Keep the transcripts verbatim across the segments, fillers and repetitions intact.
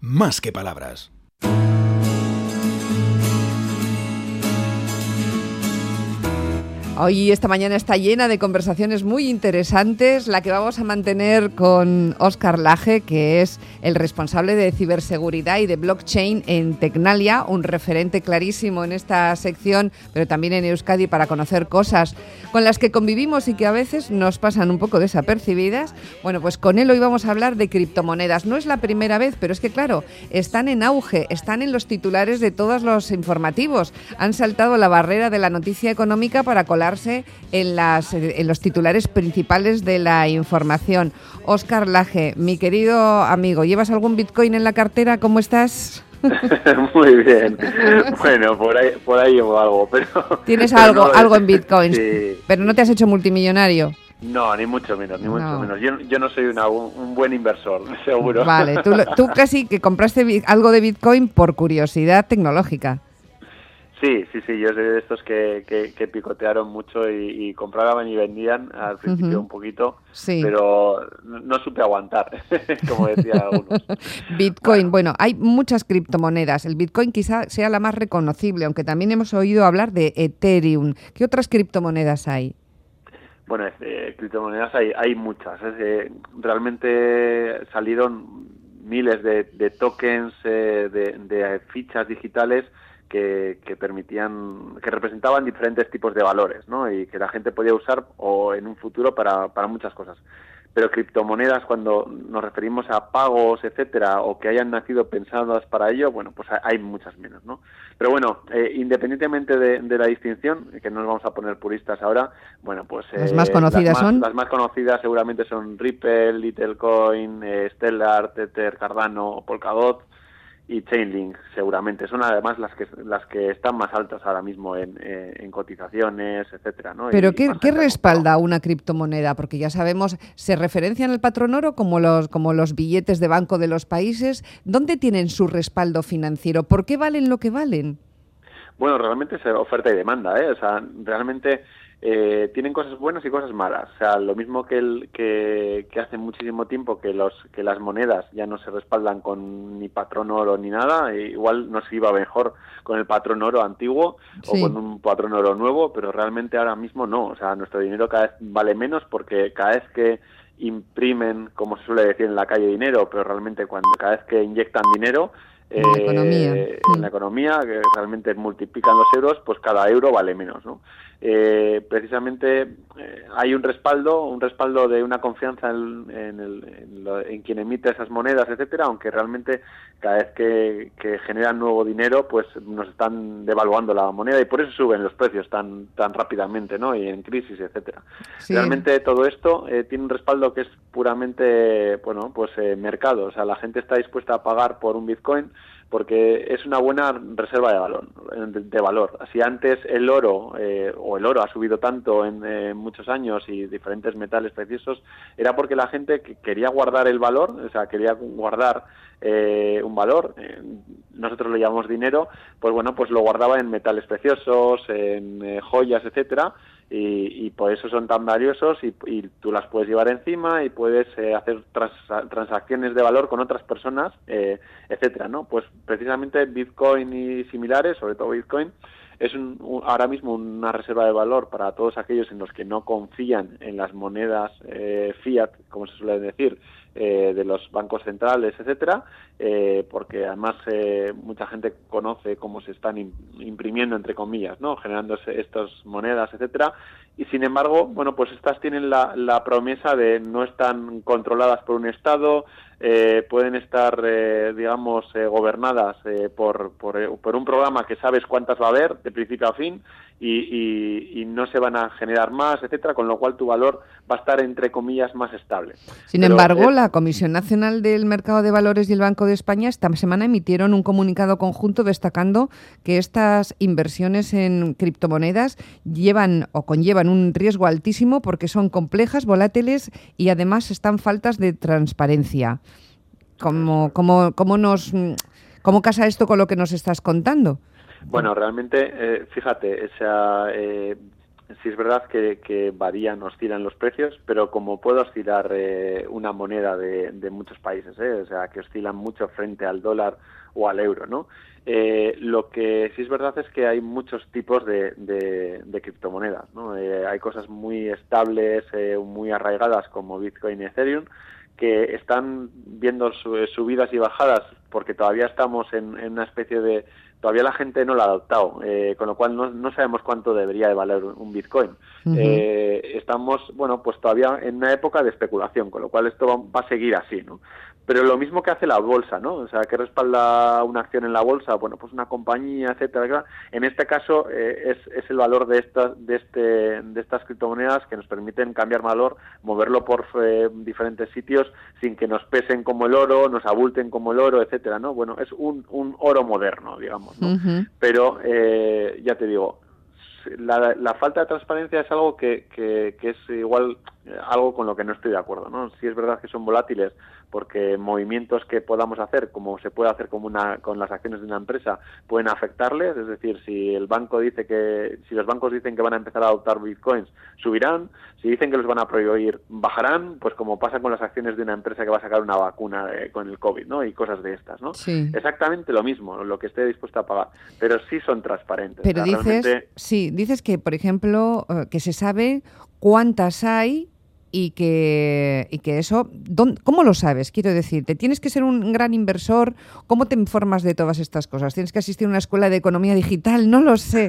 más que palabras. Hoy, esta mañana está llena de conversaciones muy interesantes, la que vamos a mantener con Óscar Laje, que es el responsable de ciberseguridad y de blockchain en Tecnalia, un referente clarísimo en esta sección, pero también en Euskadi, para conocer cosas con las que convivimos y que a veces nos pasan un poco desapercibidas. Bueno, pues con él hoy vamos a hablar de criptomonedas. No es la primera vez, pero es que claro, están en auge, están en los titulares de todos los informativos. Han saltado la barrera de la noticia económica para colar En, las, en los titulares principales de la información. Óscar Laje, mi querido amigo, ¿llevas algún Bitcoin en la cartera? ¿Cómo estás? Muy bien. Bueno, por ahí, por ahí llevo algo, pero... ¿Tienes pero algo, no, algo en Bitcoins? Sí. Pero no te has hecho multimillonario. No, ni mucho menos, ni no. mucho menos. Yo, yo no soy una, un, un buen inversor, seguro. Vale, tú, tú casi que compraste algo de Bitcoin por curiosidad tecnológica. Sí, sí, sí, yo soy de estos que, que, que picotearon mucho y, y compraban y vendían al principio uh-huh. un poquito, sí. pero no, no supe aguantar, como decían algunos. Bitcoin, bueno. bueno, hay muchas criptomonedas. El Bitcoin quizá sea la más reconocible, aunque también hemos oído hablar de Ethereum. ¿Qué otras criptomonedas hay? Bueno, eh, criptomonedas hay, hay muchas. Eh, realmente salieron miles de, de tokens, eh, de, de fichas digitales Que, que permitían, que representaban diferentes tipos de valores, ¿no? Y que la gente podía usar o en un futuro para, para muchas cosas. Pero criptomonedas, cuando nos referimos a pagos, etcétera, o que hayan nacido pensadas para ello, bueno, pues hay muchas menos, ¿no? Pero bueno, eh, independientemente de, de la distinción, que no nos vamos a poner puristas ahora, bueno, pues... ¿Las eh, más conocidas las más, son? Las más conocidas seguramente son Ripple, Littlecoin, eh, Stellar, Tether, Cardano, Polkadot y Chainlink, seguramente son además las que las que están más altas ahora mismo en, eh, en cotizaciones, etcétera, ¿no? Pero y, ¿qué, ¿qué respalda una criptomoneda? Porque ya sabemos, se referencian al patrón oro como los como los billetes de banco de los países. ¿Dónde tienen su respaldo financiero? ¿Por qué valen lo que valen? Bueno, realmente es oferta y demanda, ¿eh? O sea, realmente eh, tienen cosas buenas y cosas malas. O sea, lo mismo que, el, que, que hace muchísimo tiempo que los que las monedas ya no se respaldan con ni patrón oro ni nada, e igual nos iba mejor con el patrón oro antiguo sí. o con un patrón oro nuevo, pero realmente ahora mismo no. O sea, nuestro dinero cada vez vale menos porque cada vez que imprimen, como se suele decir en la calle, dinero, pero realmente cuando cada vez que inyectan dinero en la eh, economía, en la economía que realmente multiplican los euros, pues cada euro vale menos, ¿no? Eh, precisamente eh, hay un respaldo, un respaldo de una confianza en, en, el, en, lo, en quien emite esas monedas, etcétera, aunque realmente cada vez que, que generan nuevo dinero, pues nos están devaluando la moneda y por eso suben los precios tan tan rápidamente, ¿no? Y en crisis, etcétera. Sí. Realmente todo esto eh, tiene un respaldo que es puramente, bueno, pues eh, mercado, o sea, la gente está dispuesta a pagar por un Bitcoin porque es una buena reserva de valor. De, de valor. Si antes el oro eh, o el oro ha subido tanto en eh, muchos años y diferentes metales preciosos, era porque la gente quería guardar el valor, o sea, quería guardar eh, un valor, eh, nosotros lo llamamos dinero, pues bueno, pues lo guardaba en metales preciosos, en eh, joyas, etcétera. Y, y por eso son tan valiosos y, y tú las puedes llevar encima y puedes eh, hacer trans, transacciones de valor con otras personas, eh, etcétera, ¿no? Pues precisamente Bitcoin y similares, sobre todo Bitcoin, es un, un, ahora mismo una reserva de valor para todos aquellos en los que no confían en las monedas eh, fiat, como se suele decir, eh, de los bancos centrales, etcétera, eh, porque además eh, mucha gente conoce cómo se están imprimiendo, entre comillas, ¿no? Generándose estas monedas, etcétera, y sin embargo, bueno, pues estas tienen la, la promesa de no están controladas por un Estado, eh, pueden estar, eh, digamos, eh, gobernadas eh, por, por, eh, por un programa que sabes cuántas va a haber, de principio a fin, y, y, y no se van a generar más, etcétera, con lo cual tu valor va a estar, entre comillas, más estable. Sin Pero, embargo, eh, la Comisión Nacional del Mercado de Valores y el Banco de España esta semana emitieron un comunicado conjunto destacando que estas inversiones en criptomonedas llevan o conllevan un riesgo altísimo porque son complejas, volátiles y además están faltas de transparencia. ¿Cómo, cómo, cómo, nos, cómo casa esto con lo que nos estás contando? Bueno, realmente, eh, fíjate, esa, eh, sí es verdad que, que varían, oscilan los precios, pero como puede oscilar eh, una moneda de, de muchos países, ¿eh? O sea, que oscilan mucho frente al dólar o al euro, ¿no? Eh, lo que sí es verdad es que hay muchos tipos de, de, de criptomonedas, ¿no? Eh, hay cosas muy estables, eh, muy arraigadas como Bitcoin y Ethereum, que están viendo subidas y bajadas porque todavía estamos en, en una especie de... Todavía la gente no lo ha adoptado, eh, con lo cual no, no sabemos cuánto debería de valer un Bitcoin. Uh-huh. Eh, estamos, bueno, pues todavía en una época de especulación, con lo cual esto va, va a seguir así, ¿no? Pero lo mismo que hace la bolsa, ¿no? O sea, ¿qué respalda una acción en la bolsa? Bueno, pues una compañía, etcétera, etcétera. En este caso eh, es, es el valor de estas de este de estas criptomonedas que nos permiten cambiar valor, moverlo por eh, diferentes sitios sin que nos pesen como el oro, nos abulten como el oro, etcétera, ¿no? Bueno, es un, un oro moderno, digamos, ¿no? Uh-huh. Pero eh, ya te digo, la, la falta de transparencia es algo que, que, que es igual eh, algo con lo que no estoy de acuerdo, ¿no? Sí es verdad que son volátiles porque movimientos que podamos hacer, como se puede hacer como una, con las acciones de una empresa, pueden afectarles, es decir, si el banco dice que, si los bancos dicen que van a empezar a adoptar bitcoins, subirán, si dicen que los van a prohibir, bajarán, pues como pasa con las acciones de una empresa que va a sacar una vacuna de, con el COVID, ¿no? Y cosas de estas, ¿no? Sí. Exactamente lo mismo, lo que esté dispuesto a pagar, pero sí son transparentes. Pero o sea, dices, realmente... sí, dices que, por ejemplo, que se sabe cuántas hay y que, y que eso, ¿cómo lo sabes? Quiero decir, ¿te tienes que ser un gran inversor? ¿Cómo te informas de todas estas cosas? ¿Tienes que asistir a una escuela de economía digital? No lo sé.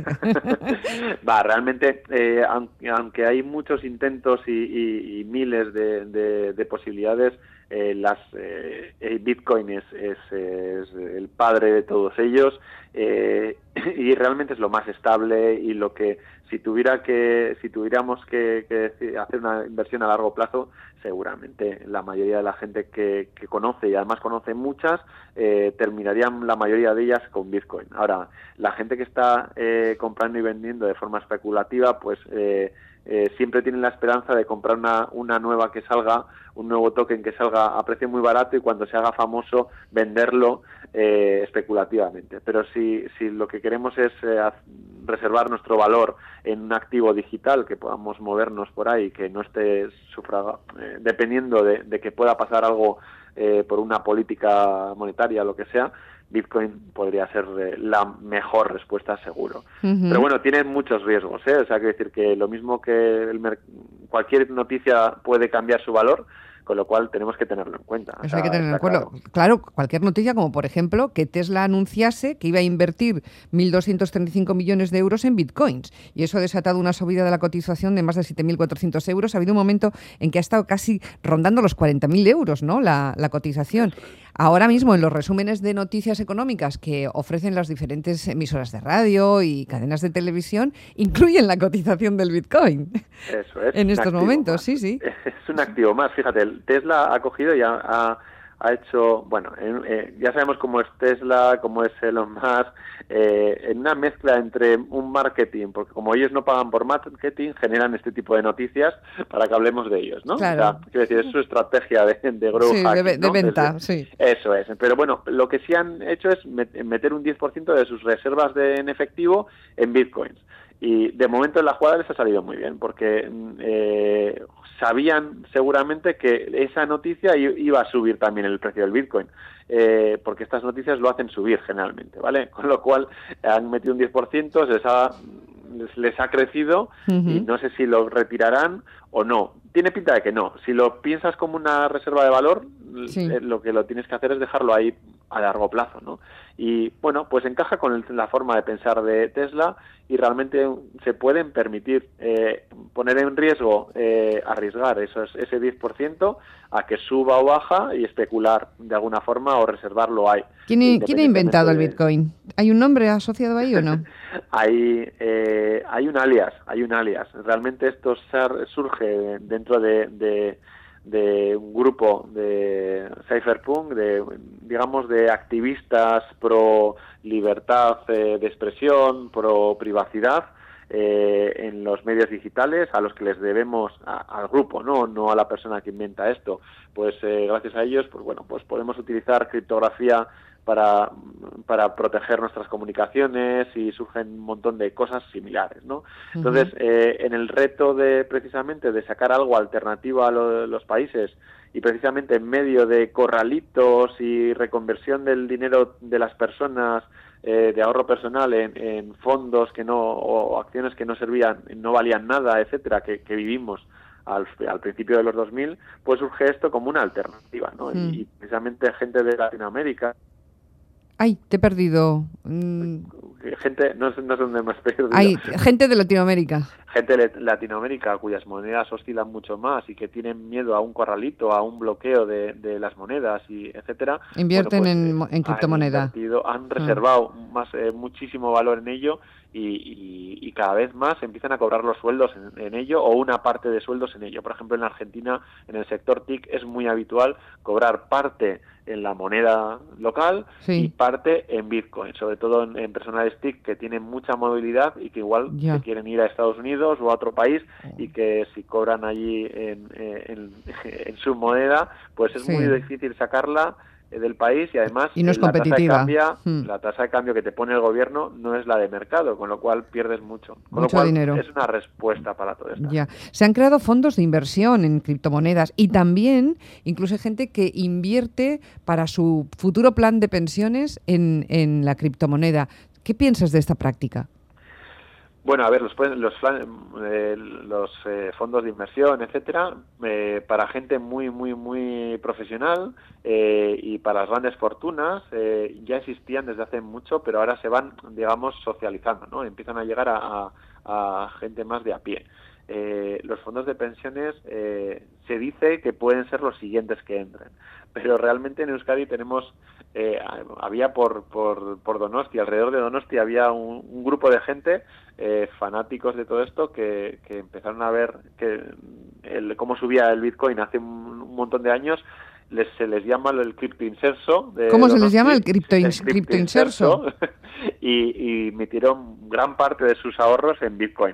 Va, realmente, eh, aunque, aunque hay muchos intentos y, y, y miles de, de, de posibilidades, eh, las eh, el Bitcoin es, es, es el padre de todos ellos eh, y realmente es lo más estable y lo que si tuviera que si tuviéramos que, que hacer una inversión a largo plazo, seguramente la mayoría de la gente que, que conoce y además conoce muchas eh, terminarían la mayoría de ellas con Bitcoin. Ahora, la gente que está eh, comprando y vendiendo de forma especulativa, pues eh, eh, siempre tienen la esperanza de comprar una, una nueva que salga, un nuevo token que salga a precio muy barato y cuando se haga famoso venderlo eh, especulativamente. Pero si, si lo que queremos es eh, reservar nuestro valor en un activo digital que podamos movernos por ahí, que no esté sufraga, eh, dependiendo de, de que pueda pasar algo eh, por una política monetaria o lo que sea, Bitcoin podría ser eh, la mejor respuesta, seguro. Uh-huh. Pero bueno, tiene muchos riesgos, ¿eh? O sea, quiero decir que lo mismo que el mer- cualquier noticia puede cambiar su valor, con lo cual tenemos que tenerlo en cuenta. Eso o sea, hay que tenerlo en cuenta. Claro. claro, cualquier noticia, como por ejemplo que Tesla anunciase que iba a invertir mil doscientos treinta y cinco millones de euros en bitcoins y eso ha desatado una subida de la cotización de más de siete mil cuatrocientos euros. Ha habido un momento en que ha estado casi rondando los cuarenta mil euros, ¿no? La, la cotización. Ahora mismo en los resúmenes de noticias económicas que ofrecen las diferentes emisoras de radio y cadenas de televisión incluyen la cotización del bitcoin. Eso es. En estos momentos, más. sí, sí. Es un activo más, fíjate. Tesla ha cogido y ha, ha, ha hecho, bueno, eh, eh, ya sabemos cómo es Tesla, cómo es Elon Musk, eh, en una mezcla entre un marketing, porque como ellos no pagan por marketing, generan este tipo de noticias para que hablemos de ellos, ¿no? Claro. O sea, quiero decir, es su estrategia de, de growth sí, hacking, de, de ¿no? venta, Desde, sí. Eso es. Pero bueno, lo que sí han hecho es meter un diez por ciento de sus reservas de, en efectivo en bitcoins. Y de momento en la jugada les ha salido muy bien, porque eh, sabían seguramente que esa noticia iba a subir también el precio del Bitcoin, eh, porque estas noticias lo hacen subir generalmente, ¿vale? Con lo cual han metido un diez por ciento, se les ha, les, les ha crecido uh-huh. y no sé si lo retirarán o no. Tiene pinta de que no. Si lo piensas como una reserva de valor, sí. eh, lo que lo tienes que hacer es dejarlo ahí a largo plazo, ¿no? Y bueno, pues encaja con el, la forma de pensar de Tesla y realmente se pueden permitir eh, poner en riesgo, eh, arriesgar esos, ese diez por ciento a que suba o baja y especular de alguna forma o reservarlo ahí. ¿Quién, ¿quién ha inventado el Bitcoin? ¿Hay un nombre asociado ahí o no? hay, eh, hay un alias, hay un alias. Realmente esto surge dentro de... de de un grupo de cypherpunk, de digamos de activistas pro libertad eh, de expresión, pro privacidad eh, en los medios digitales, a los que les debemos a, al grupo, no no a la persona que inventa esto. Pues eh, gracias a ellos, pues bueno, pues podemos utilizar criptografía para, para proteger nuestras comunicaciones y surgen un montón de cosas similares, ¿no? Entonces, uh-huh. eh, en el reto de precisamente de sacar algo alternativo a lo, los países y precisamente en medio de corralitos y reconversión del dinero de las personas eh, de ahorro personal en, en fondos que no o acciones que no servían, no valían nada, etcétera, que, que vivimos al, al principio de los dos mil, pues surge esto como una alternativa, ¿no? Mm. Y, y precisamente gente de Latinoamérica. Ay, te he perdido. Mm. Gente, no sé, no sé dónde me has perdido. Hay gente de Latinoamérica. Gente de Latinoamérica cuyas monedas oscilan mucho más y que tienen miedo a un corralito, a un bloqueo de, de las monedas, y etcétera. Invierten bueno, pues, en, en criptomoneda. Han, invertido, han reservado ah. más, eh, muchísimo valor en ello y, y, y cada vez más empiezan a cobrar los sueldos en, en ello o una parte de sueldos en ello. Por ejemplo, en Argentina, en el sector T I C, es muy habitual cobrar parte en la moneda local sí. y parte en Bitcoin, sobre todo en, en personales T I C que tienen mucha movilidad y que igual ya. se quieren ir a Estados Unidos o a otro país y que si cobran allí en, en, en su moneda, pues es sí. muy difícil sacarla del país y además y no es la competitiva. Tasa de cambio, hmm. la tasa de cambio que te pone el gobierno no es la de mercado, con lo cual pierdes mucho. Con mucho lo cual dinero. Es una respuesta para todo esto. Ya. Se han creado fondos de inversión en criptomonedas y también incluso hay gente que invierte para su futuro plan de pensiones en, en la criptomoneda. ¿Qué piensas de esta práctica? Bueno, a ver, los, los, eh, los eh, fondos de inversión, etcétera, eh, para gente muy, muy, muy profesional eh, y para las grandes fortunas eh, ya existían desde hace mucho, pero ahora se van, digamos, socializando, ¿no? Empiezan a llegar a, a, a gente más de a pie. Eh, los fondos de pensiones eh, se dice que pueden ser los siguientes que entren, pero realmente en Euskadi tenemos eh, había por, por, por Donosti, alrededor de Donosti había un, un grupo de gente eh, fanáticos de todo esto que, que empezaron a ver que el, cómo subía el Bitcoin hace un, un montón de años. Les, se les llama el criptoinserso. De ¿Cómo Donosti, se les llama el criptoinserso? criptoinserso? y, y metieron gran parte de sus ahorros en Bitcoin.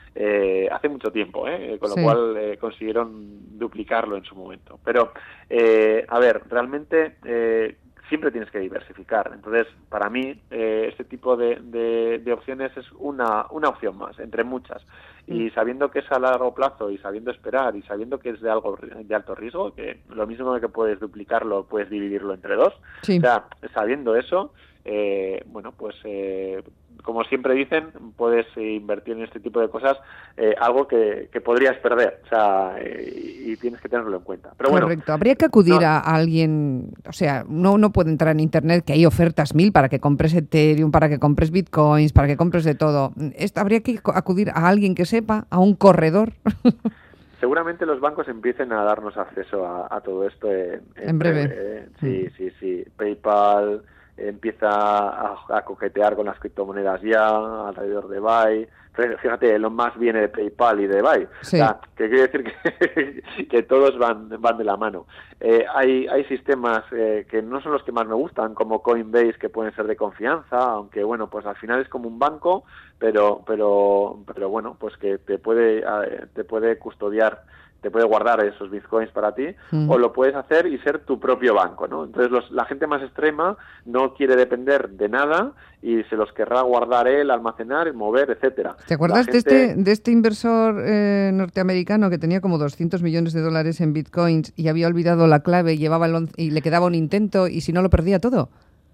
Eh, hace mucho tiempo, ¿eh? Con lo sí. cual eh, consiguieron duplicarlo en su momento. Pero, eh, a ver, realmente eh, siempre tienes que diversificar. Entonces, para mí, eh, este tipo de, de, de opciones es una, una opción más, entre muchas. Y sabiendo que es a largo plazo y sabiendo esperar y sabiendo que es de algo de alto riesgo, que lo mismo que puedes duplicarlo, puedes dividirlo entre dos, sí. o sea, sabiendo eso, eh, bueno, pues... Eh, como siempre dicen, puedes eh, invertir en este tipo de cosas eh, algo que, que podrías perder, o sea, eh, y tienes que tenerlo en cuenta. Pero Correcto, bueno, habría que acudir no, a alguien, o sea, no uno puede entrar en internet que hay ofertas mil para que compres Ethereum, para que compres Bitcoins, para que compres de todo. Esto, habría que acudir a alguien que sepa, a un corredor. Seguramente los bancos empiecen a darnos acceso a, a todo esto en, en, en breve. breve ¿eh? Sí, mm. sí, sí. PayPal empieza a, a coquetear con las criptomonedas ya, alrededor de Buy. Fíjate, lo más viene de PayPal y de Buy. Sí. O sea, que quiere decir que, que todos van, van de la mano. Eh, hay, hay sistemas eh, que no son los que más me gustan, como Coinbase, que pueden ser de confianza, aunque bueno, pues al final es como un banco, pero, pero, pero bueno, pues que te puede, te puede custodiar, te puede guardar esos bitcoins para ti, mm. o lo puedes hacer y ser tu propio banco, ¿no? Entonces los, la gente más extrema no quiere depender de nada y se los querrá guardar él, almacenar, mover, etcétera. ¿Te acuerdas gente... de este de este inversor eh, norteamericano que tenía como doscientos millones de dólares en bitcoins y había olvidado la clave y llevaba el once, y le quedaba un intento y si no lo perdía todo?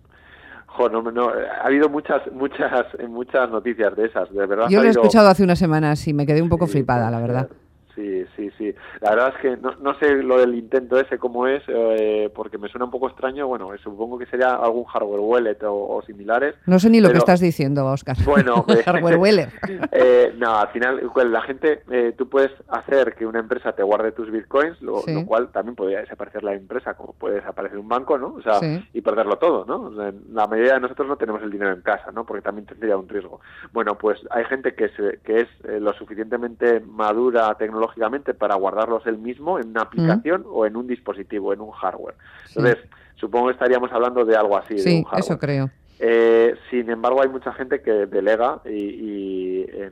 Jo, no, no, ha habido muchas muchas muchas noticias de esas, de verdad. Yo lo he habido... escuchado hace unas semanas y me quedé un poco sí, flipada, la verdad. Ser. Sí, sí, sí. La verdad es que no, no sé lo del intento ese cómo es, eh, porque me suena un poco extraño. Bueno, supongo que sería algún hardware wallet o, o similares. No sé ni lo pero, que estás diciendo, Óscar. Bueno, hardware wallet. eh, no, al final la gente, eh, tú puedes hacer que una empresa te guarde tus bitcoins, lo, sí. lo cual también podría desaparecer la empresa, como puede desaparecer un banco, ¿no? O sea, sí. y perderlo todo, ¿no? O sea, la mayoría de nosotros no tenemos el dinero en casa, ¿no? Porque también tendría un riesgo. Bueno, pues hay gente que, se, que es eh, lo suficientemente madura tecnológicamente para guardarlos él mismo en una aplicación mm. o en un dispositivo, en un hardware. Entonces, sí. supongo que estaríamos hablando de algo así, sí, de un hardware. Eso creo. Eh, sin embargo, hay mucha gente que delega y, y en,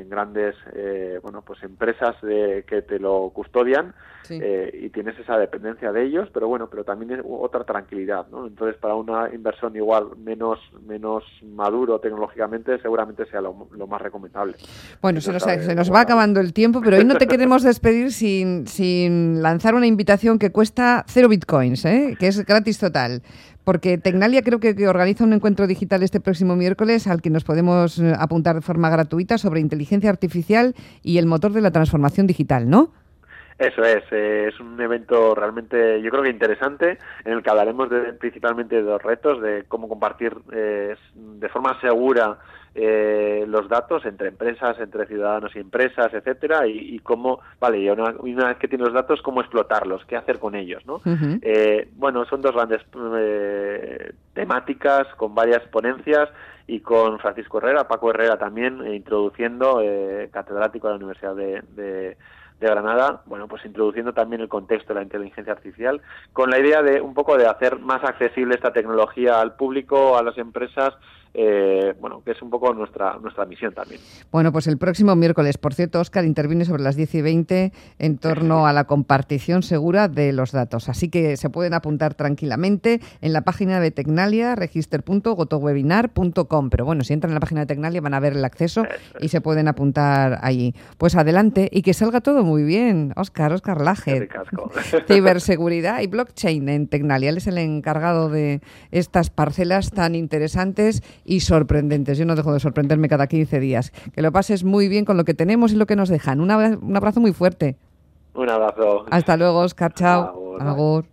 en grandes eh, bueno pues empresas eh, que te lo custodian, sí. eh, y tienes esa dependencia de ellos, pero bueno, pero también es otra tranquilidad, ¿no? Entonces, para una inversión igual menos menos maduro tecnológicamente, seguramente sea lo, lo más recomendable. Bueno, se nos, se nos va acabando el tiempo, pero hoy no te queremos despedir sin, sin lanzar una invitación que cuesta cero bitcoins, ¿eh? Que es gratis total. Porque Tecnalia creo que, que organiza un encuentro digital este próximo miércoles al que nos podemos apuntar de forma gratuita sobre inteligencia artificial y el motor de la transformación digital, ¿no? Eso es, eh, es un evento realmente, yo creo que interesante, en el que hablaremos de, principalmente de dos retos, de cómo compartir eh, de forma segura eh, los datos entre empresas, entre ciudadanos y empresas, etcétera, y, y cómo, vale, y una, una vez que tienes los datos, cómo explotarlos, qué hacer con ellos, ¿no? Uh-huh. Eh, bueno, son dos grandes eh, temáticas con varias ponencias y con Francisco Herrera, Paco Herrera también, eh, introduciendo, eh, catedrático de la Universidad de, de de Granada, bueno, pues introduciendo también el contexto de la inteligencia artificial, con la idea de un poco de hacer más accesible esta tecnología al público, a las empresas, eh, bueno, que es un poco nuestra nuestra misión también. Bueno, pues el próximo miércoles, por cierto, Óscar interviene sobre las diez y veinte en torno a la compartición segura de los datos, así que se pueden apuntar tranquilamente en la página de Tecnalia, register punto gotowebinar punto com, pero bueno, si entran en la página de Tecnalia van a ver el acceso y se pueden apuntar allí. Pues adelante y que salga todo muy bien, Óscar, Óscar Laje. Ciberseguridad y blockchain en Tecnalia. Él es el encargado de estas parcelas tan interesantes y sorprendentes. Yo no dejo de sorprenderme cada quince días. Que lo pases muy bien con lo que tenemos y lo que nos dejan. Un abrazo, un abrazo muy fuerte. Un abrazo. Hasta luego, Óscar. Chao. Agur. Agur.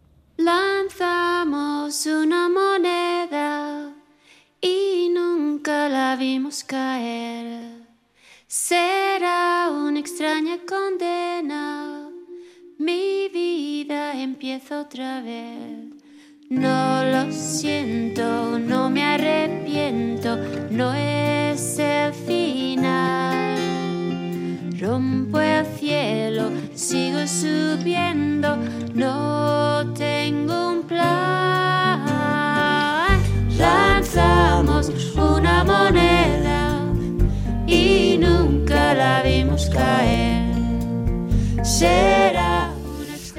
Lanzamos una moneda y nunca la vimos caer. Será una extraña condena, mi vida empieza otra vez. No lo siento, no me arrepiento, no es el final. Rompo el cielo, sigo subiendo, no tengo un plan. Lanzamos una moneda y nunca la vimos caer. Se